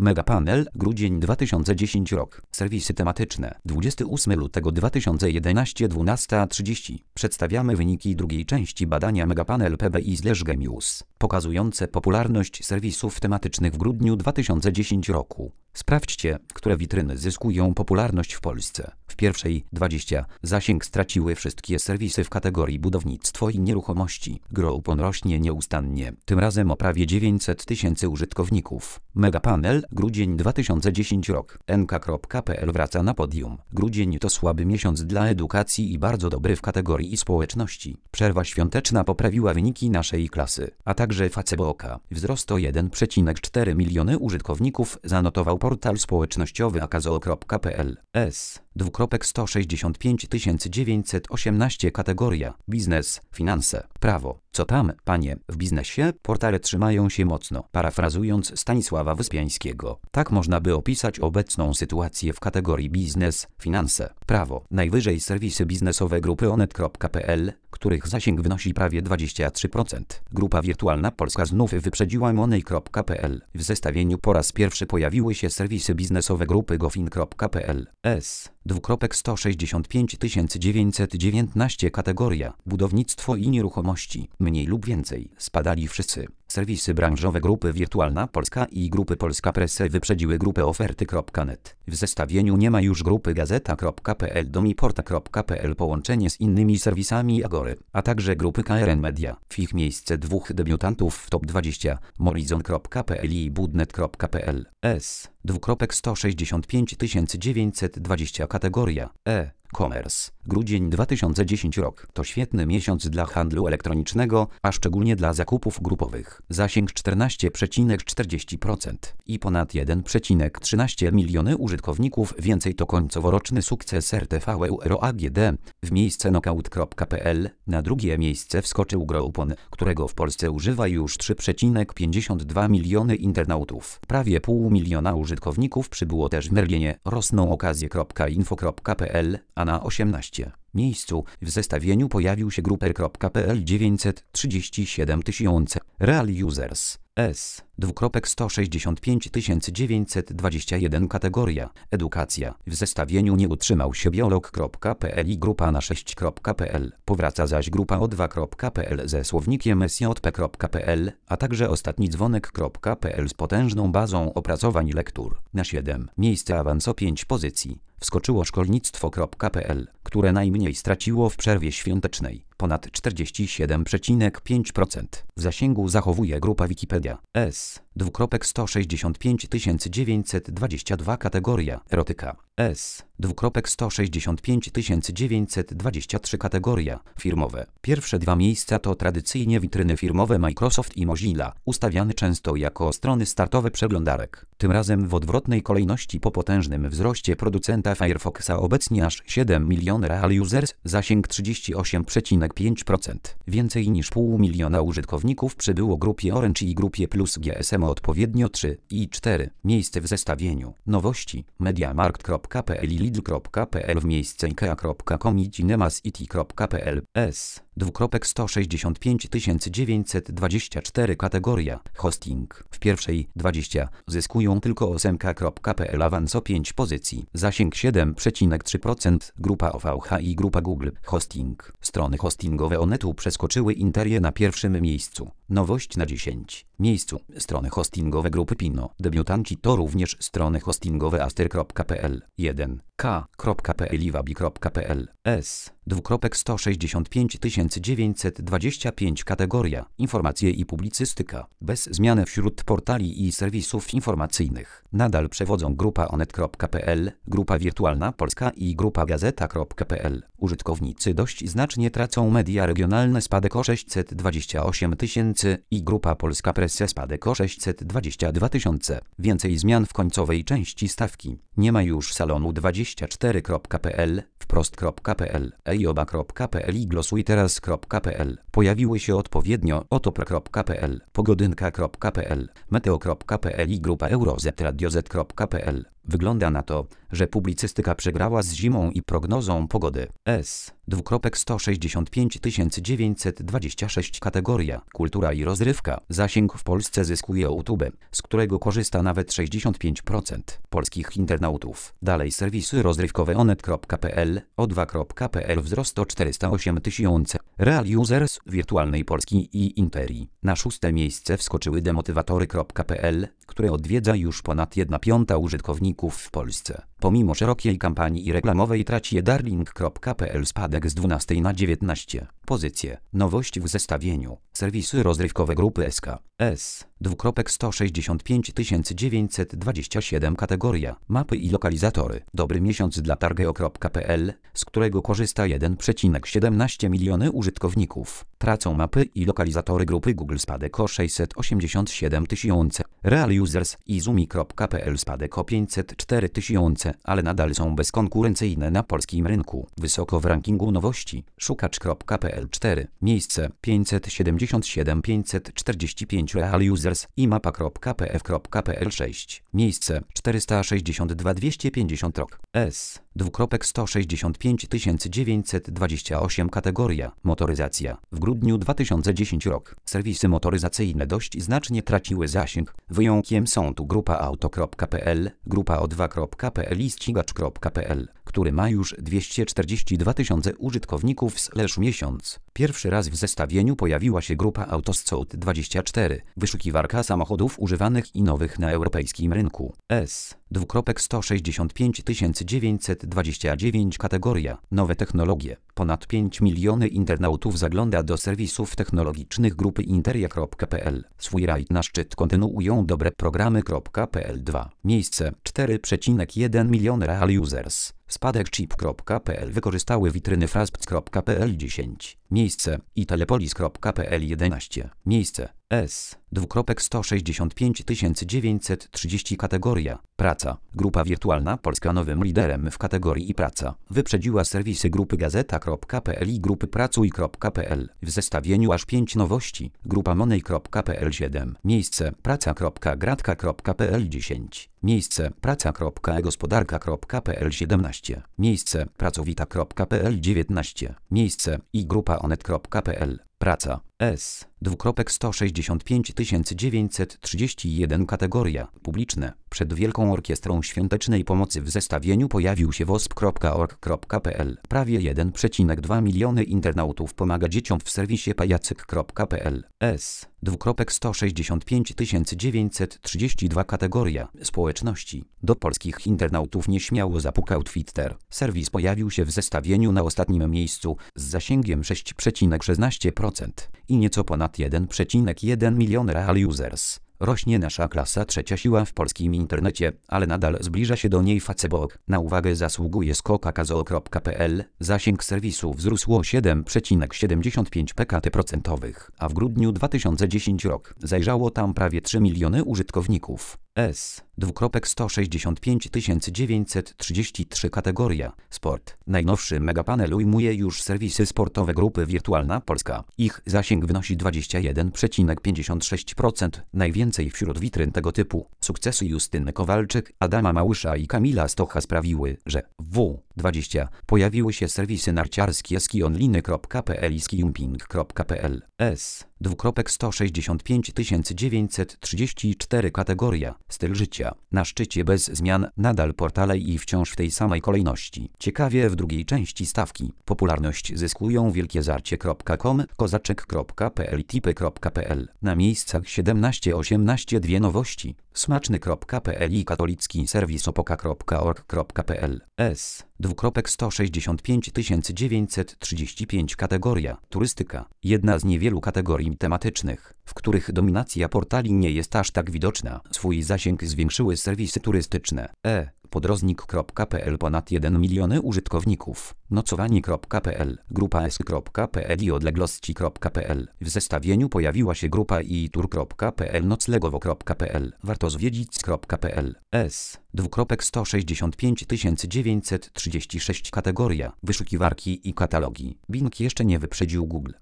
Megapanel, grudzień 2010 rok. Serwisy tematyczne. 28 lutego 2011, 12:30. Przedstawiamy wyniki drugiej części badania Megapanel PBI/Gemius, pokazujące popularność serwisów tematycznych w grudniu 2010 roku. Sprawdźcie, które witryny zyskują popularność w Polsce. W pierwszej 20 zasięg straciły wszystkie serwisy w kategorii budownictwo i nieruchomości. Groupon rośnie nieustannie, tym razem o prawie 900 000 użytkowników. Megapanel, grudzień 2010 rok. nk.pl wraca na podium. Grudzień to słaby miesiąc dla edukacji i bardzo dobry w kategorii społeczności. Przerwa świąteczna poprawiła wyniki naszej klasy, a także Facebooka. Wzrost o 1,4 miliony użytkowników zanotował portal społecznościowy akazo.pl. 165 918 kategoria. Biznes, finanse, prawo. Co tam, panie, w biznesie? Portale trzymają się mocno. Parafrazując Stanisława Wyspiańskiego, tak można by opisać obecną sytuację w kategorii biznes, finanse, prawo. Najwyżej serwisy biznesowe grupy onet.pl, których zasięg wynosi prawie 23%. Grupa wirtualna Polska znów wyprzedziła money.pl. W zestawieniu po raz pierwszy pojawiły się serwisy biznesowe grupy gofin.pl. 165 919 kategoria. Budownictwo i nieruchomości. Mniej lub więcej spadali wszyscy. Serwisy branżowe grupy Wirtualna Polska i grupy Polska Press wyprzedziły grupę oferty.net. W zestawieniu nie ma już grupy gazeta.pl, domiporta.pl, połączenie z innymi serwisami Agory, a także grupy KRN Media. W ich miejsce dwóch debiutantów w top 20, morizon.pl i budnet.pl. 165 920 kategoria. E-commerce. Grudzień 2010 rok. To świetny miesiąc dla handlu elektronicznego, a szczególnie dla zakupów grupowych. Zasięg 14,40% i ponad 1,13 miliony użytkowników więcej to końcoworoczny sukces RTV Euro AGD. W miejsce knockout.pl na drugie miejsce wskoczył Groupon, którego w Polsce używa już 3,52 miliony internautów. Prawie pół miliona użytkowników przybyło też w Merlinie. Rosną okazje.info.pl, a na 18 miejscu w zestawieniu pojawił się gruper.pl 937 000. Real users. 165 921 kategoria. Edukacja. W zestawieniu nie utrzymał się biolog.pl i grupa na 6.pl. Powraca zaś grupa o2.pl ze słownikiem sjp.pl, a także ostatni dzwonek.pl z potężną bazą opracowań lektur. Na 7 miejsce awans o 5 pozycji wskoczyło szkolnictwo.pl, które najmniej straciło w przerwie świątecznej. Ponad 47,5%. W zasięgu zachowuje grupa Wikipedia. 165 922 kategoria. Erotyka. 165 923 kategoria. Firmowe. Pierwsze dwa miejsca to tradycyjnie witryny firmowe Microsoft i Mozilla, ustawiane często jako strony startowe przeglądarek. Tym razem w odwrotnej kolejności po potężnym wzroście producenta Firefoxa, obecnie aż 7 miliony real users, zasięg 38,5%. Więcej niż pół miliona użytkowników przybyło grupie Orange i grupie Plus GSM, odpowiednio 3 i 4 miejsce w zestawieniu. Nowości. Mediamarkt.pl i Lidl.pl w miejsce Ikea.com i cinemascity.pl. 165 924 kategoria. Hosting. W pierwszej 20 zyskują tylko osemka.pl, awans o 5 pozycji. Zasięg 7,3%. Grupa OVH i grupa Google. Hosting. Strony hostingowe Onetu przeskoczyły Interię na pierwszym miejscu. Nowość na 10 miejscu. Strony hostingowe grupy Pino. Debiutanci to również strony hostingowe aster.pl, 1k.pl i wabi.pl. 165 925 kategoria. Informacje i publicystyka. Bez zmian wśród portali i serwisów informacyjnych nadal przewodzą grupa onet.pl, grupa Wirtualna Polska i grupa gazeta.pl. Użytkownicy dość znacznie tracą media regionalne, spadek o 628 000 i grupa Polska Press, spadek o 622 000. Więcej zmian w końcowej części stawki. Nie ma już salonu 24.pl, wprost.pl, ejoba.pl i glosujteraz.pl. Pojawiły się odpowiednio otopr.pl, pogodynka.pl, meteo.pl i grupa euroz.radioz.pl. Wygląda na to, że publicystyka przegrała z zimą i prognozą pogody. S. 165 926 kategoria Kultura i rozrywka. Zasięg w Polsce zyskuje YouTube, z którego korzysta nawet 65% polskich internautów. Dalej serwisy rozrywkowe onet.pl, o2.pl wzrost o 408 000. Real Users wirtualnej Polski i Imperii. Na 6. miejsce wskoczyły demotywatory.pl, które odwiedza już ponad 1/5 użytkowników w Polsce. Pomimo szerokiej kampanii reklamowej traci je darling.pl spadek z 12 na 19 pozycję. Nowość w zestawieniu. Serwisy rozrywkowe grupy SK. S. 165 927 kategoria Mapy i lokalizatory. Dobry miesiąc dla Targeo.pl, z którego korzysta 1,17 miliony użytkowników. Tracą mapy i lokalizatory grupy Google spadek o 687 000. Real Users i Zumi.pl spadek o 504 000, ale nadal są bezkonkurencyjne na polskim rynku. Wysoko w rankingu nowości. Szukacz.pl 4. Miejsce 577 545 Real Users i mapa.pf.pl 6. Miejsce 462 250 rok. S. 165 928 kategoria Motoryzacja. W grudniu 2010 rok. Serwisy motoryzacyjne dość znacznie traciły zasięg. Wyjątkiem są tu grupa auto.pl, grupa o2.pl i ścigacz.pl, który ma już 242 000 użytkowników miesiąc. Pierwszy raz w zestawieniu pojawiła się grupa Autoscout24, wyszukiwarka samochodów używanych i nowych na europejskim rynku. S. 165 929 kategoria Nowe technologie. Ponad 5 miliony internautów zagląda do serwisów technologicznych grupy interia.pl. Swój rajd na szczyt kontynuują dobre programy.pl 2. Miejsce 4,1 miliona Real Users. Spadek chip.pl wykorzystały witryny frasps.pl 10. Miejsce i telepolis.pl 11. Miejsce S. 165 930 kategoria Praca. Grupa wirtualna Polska nowym liderem w kategorii i praca. Wyprzedziła serwisy grupy gazeta.pl i grupy pracuj.pl. W zestawieniu aż 5 nowości. Grupa money.pl 7. Miejsce praca.gratka.pl 10. Miejsce praca.gospodarka.pl 17. Miejsce pracowita.pl 19. Miejsce i grupa onet.pl. Praca. S. 165 931 kategoria Publiczne. Przed Wielką Orkiestrą Świątecznej Pomocy w zestawieniu pojawił się wosp.org.pl. Prawie 1,2 miliony internautów pomaga dzieciom w serwisie pajacyk.pl. S. 165 932 kategoria Społeczności. Do polskich internautów nieśmiało zapukał Twitter. Serwis pojawił się w zestawieniu na ostatnim miejscu z zasięgiem 6,16% i nieco ponad 1,1 milion Real Users. Rośnie nasza klasa, trzecia siła w polskim internecie, ale nadal zbliża się do niej Facebook. Na uwagę zasługuje skok.pl. Zasięg serwisu wzrósł o 7,75 PKT%, a w grudniu 2010 rok zajrzało tam prawie 3 miliony użytkowników. S. 165 933 kategoria Sport. Najnowszy megapanel ujmuje już serwisy sportowe grupy Wirtualna Polska. Ich zasięg wynosi 21,56%. Najwięcej wśród witryn tego typu. Sukcesy Justyny Kowalczyk, Adama Małysza i Kamila Stocha sprawiły, że w 20 pojawiły się serwisy narciarskie skionliny.pl i skijumping.pl. S. 165 934 kategoria Styl życia. Na szczycie bez zmian nadal portale i wciąż w tej samej kolejności. Ciekawie w drugiej części stawki popularność zyskują wielkiezarcie.com, kozaczek.pl i tipy.pl. Na miejscach 17-18 dwie nowości. Smaczny.pl i katolicki serwis opoka.org.pl. S. 165 935 kategoria Turystyka. Jedna z niewielu kategorii tematycznych, w których dominacja portali nie jest aż tak widoczna. Swój zasięg zwiększyły serwisy turystyczne. Podróżnik.pl ponad 1 miliony użytkowników. Nocowanie.pl, grupa s.pl i odległości.pl. W zestawieniu pojawiła się grupa itur.pl, noclegowo.pl, wartozwiedzic.pl. S. 165 936 kategoria Wyszukiwarki i katalogi. Bing jeszcze nie wyprzedził Google.